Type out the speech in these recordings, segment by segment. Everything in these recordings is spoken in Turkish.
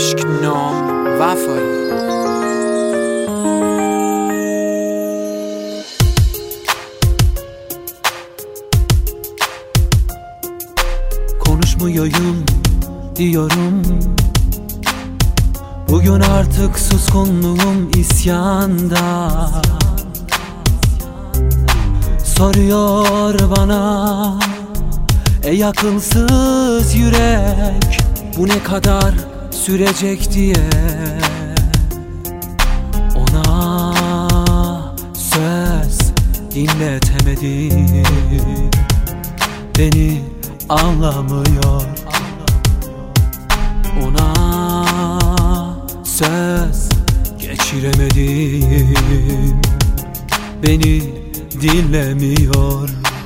عشق نام وفایی. Konuşmuyorum diyorum, bugün artık suskunluğum isyanda. Soruyor bana, ey akılsız yürek, bu ne kadar sürecek diye. Ona söz dinletemedim, beni anlamıyor. Ona söz geçiremedim, beni dinlemiyor.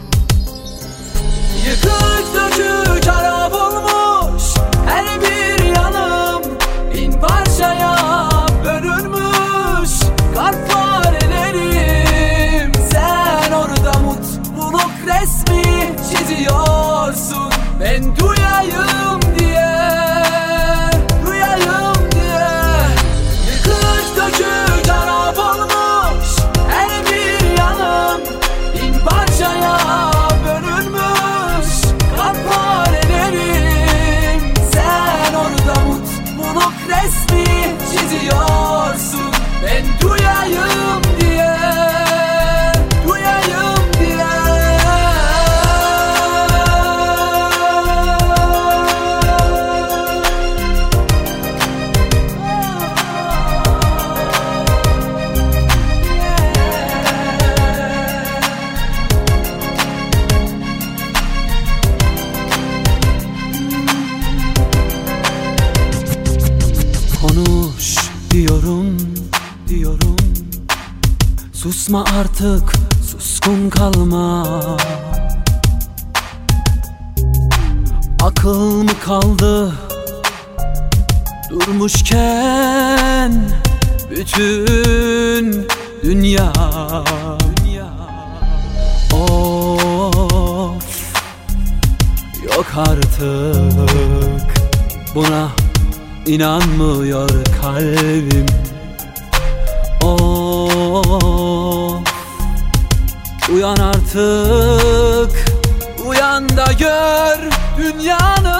Yıkık dökük harap olmuş her bir yanım, bin parçaya bölünmüş kalp farelerim. Sen orada mutluluk resmi çiziyorsun, ben duyayım diye, duyayım diye. Yıkık dökük harap olmuş her bir yanım, bin parçaya bölünmüş kalp farelerim. Sen orada mutluluk resmi çiziyorsun, ben duyayım diye, duyayım diye. Konuş diyorum, diyorum, susma artık, suskun kalma. Akıl mı kaldı durmuşken bütün dünya? Of, yok artık, buna İnanmıyor kalbim. Of, uyan artık, uyan da gör dünyanı.